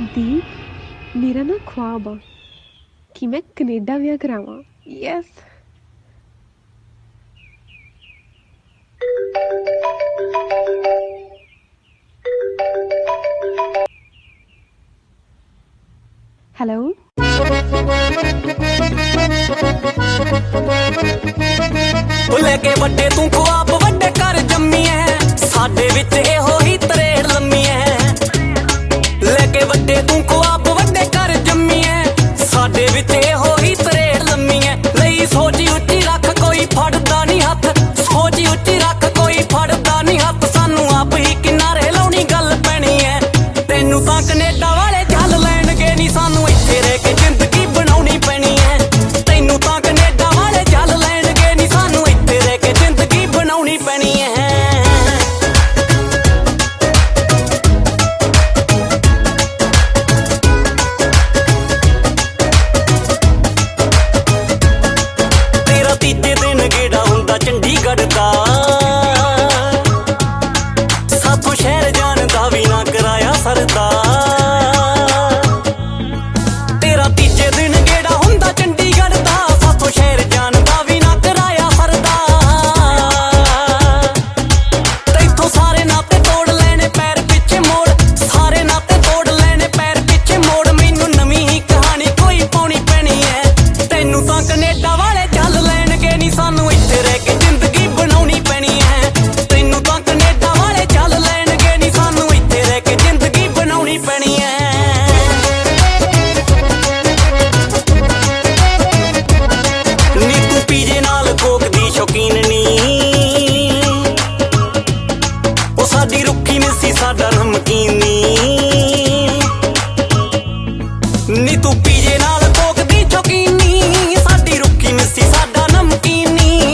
ਦੀਪ ਮੇਰਾ ਨਾ ख्वाब आ कि मैं कनेडा विआह करावां। यस। ਹੈਲੋ ਉਹ ਲੈ ਕੇ ਵੱਡੇ ਤੂੰ ख्वाब ਵੱਡੇ ਕਰ ਜੰਮੀ ਐ ਸਾਡੇ ਵਿੱਚ ਇਹੋ ਹੀ ਤਰੇੜ ਲੰਮੀ ਐ ਲੈ ਕੇ ਵੱਡੇ ਤੂੰ ख्वाब ਵੱਡੇ ਕਰ ਜੰਮੀ ਐ ਸਾਡੇ ਵਿੱਚ ਇਹੋ ਹੀ ਤਰੇੜ ਲੰਮੀ ਐ ਲਈ ਸੋਚੀ ਉੱਚੀ ਰੱਖ ਕੋਈ ਫੜਦਾ ਨਹੀਂ ਹੱਥ ਸੋਚੀ ਉੱਚੀ ਰੱਖ ਕੋਈ ਫੜਦਾ ਨਹੀਂ ਹੱਥ ਸਾਨੂੰ ਆਪ ਹੀ ਕਿਨਾਰੇ ਲਾਉਣੀ ਗੱਲ ਪੈਣੀ ਐ ਤੈਨੂੰ ਤਾਂ ਕਨੇਡਾ ਵਾਲੇ ਝੱਲ ਲੈਣਗੇ ਨਹੀਂ ਸਾਨੂੰ ਇੱਥੇ ਰਹਿ ਕੇ ਜ਼ਿੰਦਗੀ ਬਣਾਉਣੀ ਪੈਣੀ ਐ ਤੈਨੂੰ ਤਾਂ ਕਨੇਡਾ ਵਾਲੇ ਝੱਲ ਲੈਣਗੇ ਨਹੀਂ ਸਾਨੂੰ ਇੱਥੇ ਰਹਿ ਕੇ ਜ਼ਿੰਦਗੀ ਬਣਾਉਣੀ ਪੈਣੀ ਐ ਤੇਰਾ ਤੀਜੇ ਦਿਨ ਗੇੜਾ ਹੁੰਦਾ ਚੰਡੀਗੜ੍ਹ ਦਾ ਸਾਥੋਂ ਸ਼ਹਿਰ ਜਾਣ ਦਾ ਵੀ ਨਾ ਕਰਾਇਆ ਸਰਦਾ ਤੇਰਾ ਤੀਜੇ ਦਿਨ ਗੇੜਾ ਹੁੰਦਾ ਚੰਡੀਗੜ੍ਹ ਦਾ ਸਾਥੋਂ ਸ਼ਹਿਰ ਜਾਣ ਦਾ ਵੀ ਨਾ ਕਰਾਇਆ ਸਰਦਾ ਤੈਥੋਂ ਸਾਰੇ ਨਾਤੇ ਤੋੜ ਲੈਣੇ ਪੈਰ ਪਿੱਛੇ ਮੋੜ ਸਾਰੇ ਨਾਤੇ ਤੋੜ ਲੈਣੇ ਪੈਰ ਪਿੱਛੇ ਮੋੜ ਮੈਨੂੰ ਨਵੀਂ ਹੀ ਕਹਾਣੀ ਕੋਈ ਪਾਉਣੀ ਪੈਣੀ ਐ ਤੈਨੂੰ ਤਾਂ ਕਨੇਡਾ ਵਾਲੇ ਝੱਲ ਲੈਣਗੇ ਨਹੀਂ ਸਾਨੂੰ ਇੱਥੇ ਰਹਿ ਕੇ ਜ਼ਿੰਦਗੀ ਬਣਾਉਣੀ ਪੈਣੀ ਐ ਤੈਨੂੰ ਤਾਂ ਕਨੇਡਾ ਵਾਲੇ ਝੱਲ ਲੈਣਗੇ ਨਹੀਂ ਸਾਨੂੰ ਇੱਥੇ ਰਹਿ ਕੇ ਜ਼ਿੰਦਗੀ ਬਣਾਉਣੀ ਪੈਣੀ ਐ ਨੀ ਤੂੰ ਪੀਜੇ ਨਾਲ ਕੋਕ ਦੀ ਸ਼ੌਕੀਨ ਨੀ ਉਹ ਸਾਡੀ ਰੁੱਖੀ ਮਿੱਸੀ ਸਾਡਾ ਨਮਕੀਨ ਨੀ ਤੂੰ ਪੀਜੇ ਨਾਲ ਕੋਕ ਦੀ ਸ਼ੌਕੀਨ ਨੀ ਸਾਡੀ ਰੁੱਖੀ ਮਿੱਸੀ ਸਾਡਾ ਨਮਕੀਨ ਨੀ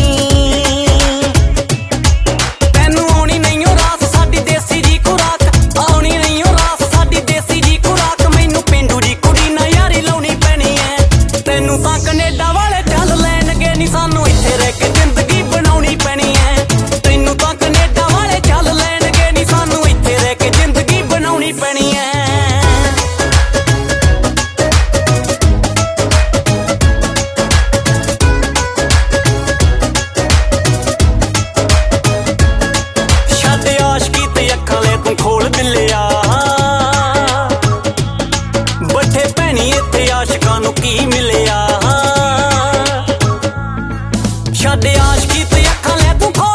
ਤੈਨੂੰ ਆਉਣੀ ਨਹੀਂ ਓ ਰਾਸ ਸਾਡੀ ਦੇਸੀ ਜੀ ਖੁਰਾਕ ਆਉਣੀ ਨਹੀਂ ਓ ਰਾਸ ਸਾਡੀ ਦੇਸੀ ਜੀ ਖੁਰਾਕ ਮੈਨੂੰ ਪੇਂਡੂ ਜੀ ਕੁੜੀ ਨਾਲ ਯਾਰੀ ਲਾਉਣੀ ਪੈਣੀ ਐ ਤੈਨੂੰ ਤਾਂ ਕਨੇਡਾ ਵਾਲੇ ਝੱਲ ਲੈਣਗੇ ਨਹੀਂ ਸਾਨੂੰ ਇੱਥੇ ਰਹਿ ਕੇ ਜ਼ਿੰਦਗੀ ਬਣਾਉਣੀ ਪੈਣੀ ਐ ਤੈਨੂੰ ਤਾਂ ਕਨੇਡਾ ਵਾਲੇ ਝੱਲ ਲੈਣਗੇ ਨਹੀਂ ਸਾਨੂੰ ਇੱਥੇ ਰਹਿ ਕੇ ਜ਼ਿੰਦਗੀ ਬਣਾਉਣੀ ਪੈਣੀ ਐ ਛੱਡ ਆਸ਼ਕੀ ਤੇ ਅੱਖਾਂ ਲੈ ਤੂੰ ਖੋਲ ਦਿਲਿਆ ਬੱਠੇ ਭੈਣੀ ਇੱਥੇ ਆਸ਼ਕਾਂ ਨੂੰ ਕੀ ਮਿਲਿਆ ਛੱਡ ਆਸ਼ਕੀ ਤੇ ਅੱਖਾਂ ਲੈ ਤੂੰ ਖੋਲ